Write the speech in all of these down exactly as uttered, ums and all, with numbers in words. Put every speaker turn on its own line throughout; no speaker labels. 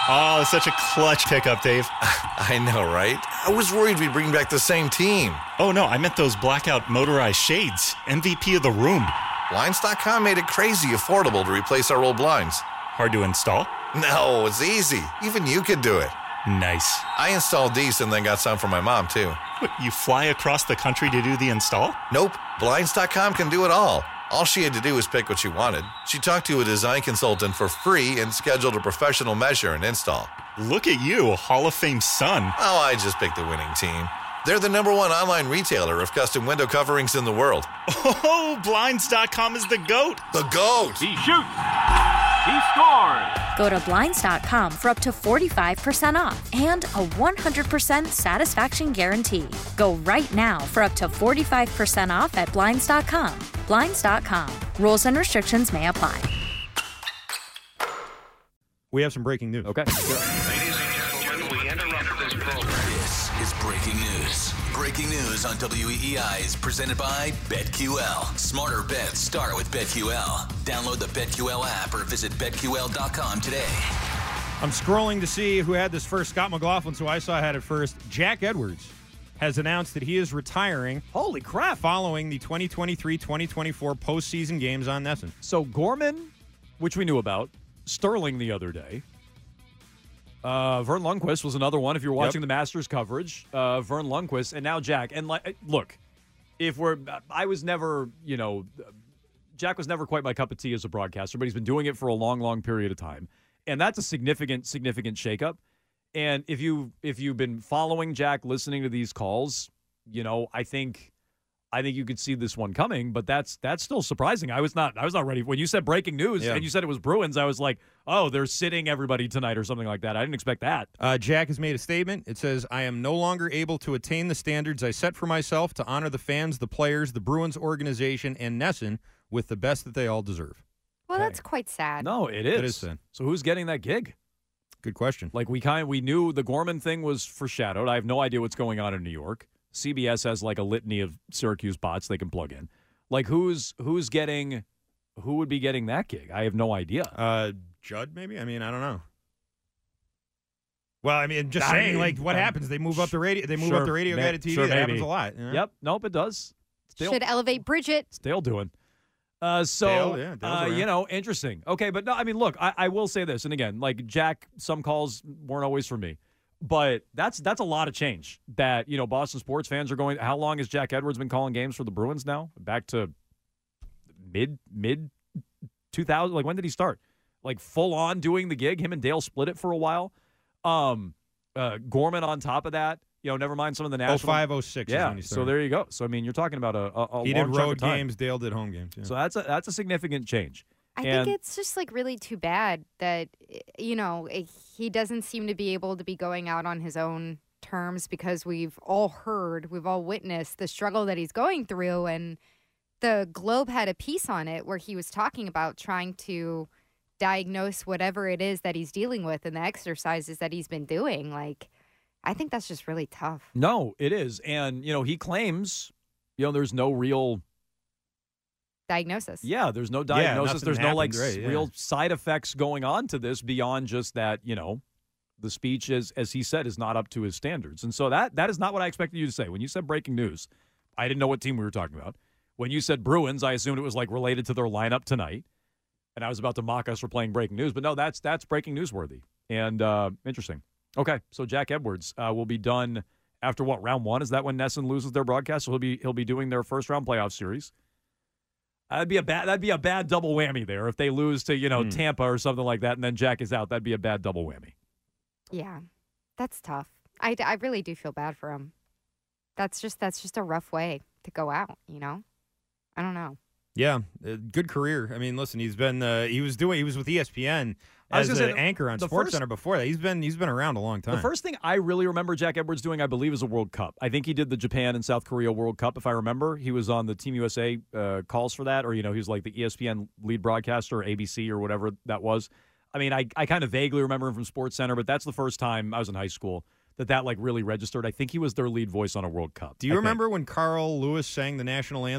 Oh, such a clutch pickup, Dave.
I know, right? I was worried we'd bring back the same team.
Oh, no, I meant those blackout motorized shades. M V P of the room.
Blinds dot com made it crazy affordable to replace our old blinds.
Hard to install?
No, it's easy. Even you could do it.
Nice.
I installed these and then got some for my mom, too.
What, you fly across the country to do the install?
Nope. Blinds dot com can do it all. All she had to do was pick what she wanted. She talked to a design consultant for free and scheduled a professional measure and install.
Look at you, a Hall of Fame son.
Oh, I just picked the winning team. They're the number one online retailer of custom window coverings in the world.
Oh, Blinds dot com is the GOAT.
The GOAT!
He shoots! He scores!
Go to Blinds dot com for up to forty-five percent off and a one hundred percent satisfaction guarantee. Go right now for up to forty-five percent off at Blinds dot com. Blinds dot com. Rules and restrictions may apply.
We have some breaking news.
Okay.
Ladies and gentlemen, we interrupt this program.
This is breaking news. Breaking news on W E E I is presented by BetQL. Smarter bets start with BetQL. Download the BetQL app or visit Bet Q L dot com today.
I'm scrolling to see who had this first. Scott McLaughlin, so I saw had it first. Jack Edwards has announced that he is retiring.
Holy crap.
Following the twenty twenty-three twenty twenty-four postseason games on Nesson.
So Gorman, which we knew about, Sterling the other day. Uh, Vern Lundquist was another one. If you're watching
Yep.
the Masters coverage, uh, Vern Lundquist, and now Jack. And like, look, if we're, I was never, you know, Jack was never quite my cup of tea as a broadcaster, but he's been doing it for a long, long period of time, and that's a significant, significant shakeup. And if you if you've been following Jack, listening to these calls, you know, I think. I think you could see this one coming, but that's that's still surprising. I was not I was not ready. When you said breaking news
Yeah.
and you said it was Bruins, I was like, oh, they're sitting everybody tonight or something like that. I didn't expect that.
Uh, Jack has made a statement. It says, I am no longer able to attain the standards I set for myself to honor the fans, the players, the Bruins organization, and Nesson with the best that they all deserve.
Well,
Okay.
that's quite sad.
No, it is.
It is sad.
So who's getting that gig?
Good question.
Like we kind of, we knew the Gorman thing was foreshadowed. I have no idea what's going on in New York. C B S has like a litany of Syracuse bots they can plug in. Like who's who's getting who would be getting that gig? I have no idea.
Uh, Judd, maybe? I mean, I don't know. Well, I mean, just
I
saying,
mean,
like, what
um,
happens? They move up the radio. They move
sure,
up the radio
may-
guy to T V.
sure,
that happens
maybe.
a lot. You know?
Yep. Nope, it does. Still,
Should elevate Bridget.
still doing. Uh, so,
Dale, yeah, Dale's
uh,
around.
you know, interesting. Okay, but no, I mean, look, I, I will say this, and again, like Jack, some calls weren't always for me, but that's that's a lot of change that, you know, Boston sports fans are going. How long has Jack Edwards been calling games for the Bruins now? Back to mid mid two thousand. Like when did he start? Like full on doing the gig. Him and Dale split it for a while. Um, uh, Gorman on top of that. You know, never mind some of the
oh
national.
five, oh six is
Yeah.
when he
So
started.
there you go. So I mean, you're talking about a, a, a
He
long
did
chunk of
road
time.
games. Dale did home games. Yeah.
So that's a that's a significant change.
I
And-
think it's just like really too bad that, you know, eh, he doesn't seem to be able to be going out on his own terms because we've all heard, we've all witnessed the struggle that he's going through. And the Globe had a piece on it where he was talking about trying to diagnose whatever it is that he's dealing with and the exercises that he's been doing. Like, I think that's just really tough.
No, it is. And, you know, he claims, you know, there's no real,
Diagnosis.
yeah, there's no diagnosis.
nothing
there's no, like,
happened,
s-
right, yeah.
real side effects going on to this beyond just that, you know, the speech, is, as he said, is not up to his standards. And so that that is not what I expected you to say. When you said breaking news, I didn't know what team we were talking about. When you said Bruins, I assumed it was, like, related to their lineup tonight. And I was about to mock us for playing breaking news. But no, that's that's breaking newsworthy. And uh, interesting. Okay, so Jack Edwards uh, will be done after what, round one? Is that when Nesson loses their broadcast? So he'll be he'll be doing their first round playoff series. That'd be a bad that'd be a bad double whammy there if they lose to, you know,
Hmm.
Tampa or something like that, and then Jack is out. That'd be a bad double whammy.
Yeah, that's tough. I, I really do feel bad for him. That's just that's just a rough way to go out, you know? I don't know.
Yeah, uh, good career. I mean, listen, he's been uh, he was doing he was with E S P N
I was
as
gonna
an
say,
anchor on
the
Sports
first-
Center before that. He's been he's been around a long time.
The first thing I really remember Jack Edwards doing, I believe, is a World Cup. I think he did the Japan and South Korea World Cup, if I remember. He was on the Team U S A uh, calls for that, or, you know, he was like the E S P N lead broadcaster or A B C or whatever that was. I mean, I, I kind of vaguely remember him from Sports Center, but that's the first time I was in high school that that, like, really registered. I think he was their lead voice on a World Cup.
Do you
I
remember when Carl Lewis sang the national anthem?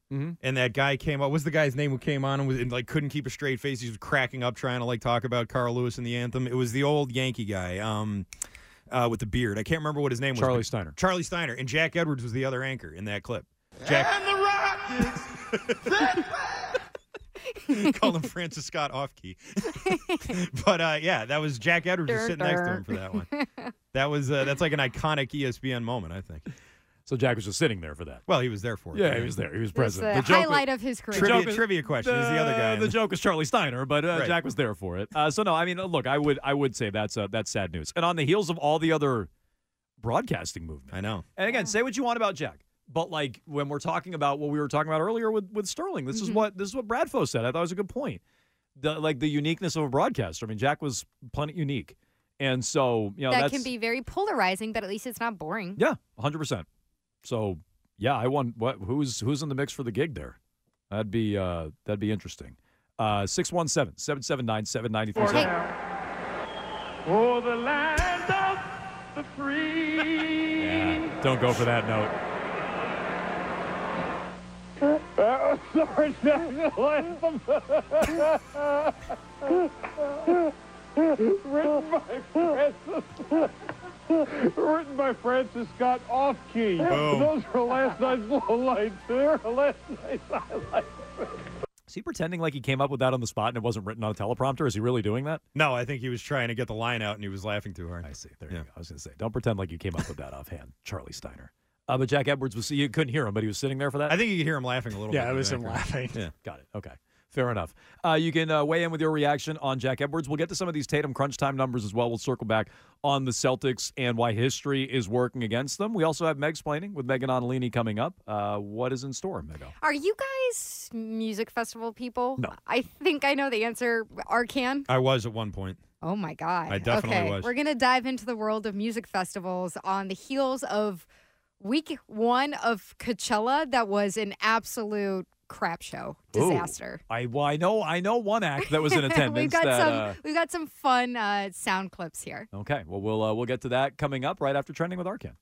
Mm-hmm.
And that guy came up. What's the guy's name who came on and, was, and like couldn't keep a straight face? He was cracking up trying to like talk about Carl Lewis and the anthem. It was the old Yankee guy um, uh, with the beard. I can't remember what his name was.
Charlie Steiner.
Charlie Steiner. And Jack Edwards was the other anchor in that clip. Jack.
And the Rockets.
Called him Francis Scott off-key. But, uh, yeah, that was Jack Edwards was sitting next to him for that one. That was uh, That's like an iconic E S P N moment, I think.
So Jack was just sitting there for that.
Well, he was there for it.
Yeah, he was there. He was
That's
present.
the,
The
highlight
joke,
of his career.
Trivia,
is-
trivia question. He's the other guy. in
The joke is Charlie Steiner, but uh,
Right.
Jack was there for it. Uh, so no, I mean, look, I would, I would say that's uh, that's sad news. And on the heels of all the other broadcasting movement,
I know.
And again, say what you want about Jack, but like when we're talking about what we were talking about earlier with, with Sterling, this
Mm-hmm.
is what this is what Bradfo said. I thought it was a good point. The like the uniqueness of a broadcaster. I mean, Jack was plenty unique, and so you know
that
that's,
can be very polarizing, but at least it's not boring.
yeah, one hundred percent. So yeah, I want what who's who's in the mix for the gig there? That'd be uh, that'd be interesting. Uh, six one seven, seven seven nine, seven nine three.
For the land of the free.
Yeah, don't go for that note.
Uh, sorry, national anthem. Written by Francis. Written by Francis Scott off-key.
Boom.
Those were last night's low lights. They were last night's highlights.
Is he pretending like he came up with that on the spot and it wasn't written on a teleprompter? Is he really doing that?
No, I think he was trying to get the line out and he was laughing too hard.
I see. There
Yeah.
you go. I was going to say, don't pretend like you came up with that offhand, Charlie Steiner. Uh, but Jack Edwards was, you couldn't hear him, but he was sitting there for that?
I think you could hear him laughing a little bit.
Yeah, it
in the
was him
background.
laughing.
Yeah.
Got it. Okay. Fair enough. Uh, you can uh, weigh in with your reaction on Jack Edwards. We'll get to some of these Tatum crunch time numbers as well. We'll circle back on the Celtics and why history is working against them. We also have Meg's-Plaining with Megan Onalini coming up. Uh, what is in store, Mego?
Are you guys music festival people?
No.
I think I know the answer. Arcan?
I was at one point.
Oh, my God.
I definitely
okay.
was.
We're going to dive into the world of music festivals on the heels of week one of Coachella. That was an absolute crap show. Disaster.
Ooh. I well, I know I know one act that was in attendance.
we've got
that,
some
uh,
we've got some fun uh, sound clips here.
okay. Well, we'll uh, we'll get to that coming up right after Trending with Arcan.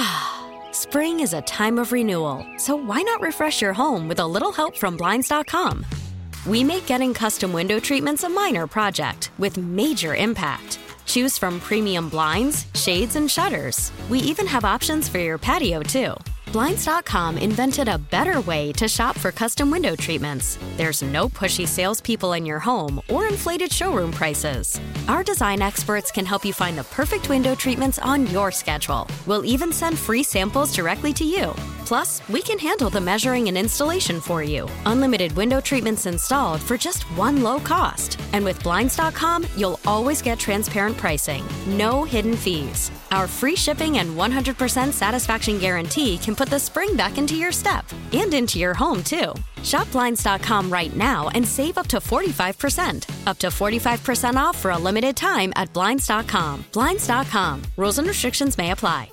Spring is a time of renewal, so why not refresh your home with a little help from Blinds dot com? We make getting custom window treatments a minor project with major impact. Choose from premium blinds, shades, and shutters. We even have options for your patio, too. Blinds dot com invented a better way to shop for custom window treatments. There's no pushy salespeople in your home or inflated showroom prices. Our design experts can help you find the perfect window treatments on your schedule. We'll even send free samples directly to you. Plus, we can handle the measuring and installation for you. Unlimited window treatments installed for just one low cost. And with Blinds dot com, you'll always get transparent pricing. No hidden fees. Our free shipping and one hundred percent satisfaction guarantee can put the spring back into your step and into your home, too. Shop Blinds dot com right now and save up to forty-five percent. Up to forty-five percent off for a limited time at Blinds dot com. Blinds dot com. Rules and restrictions may apply.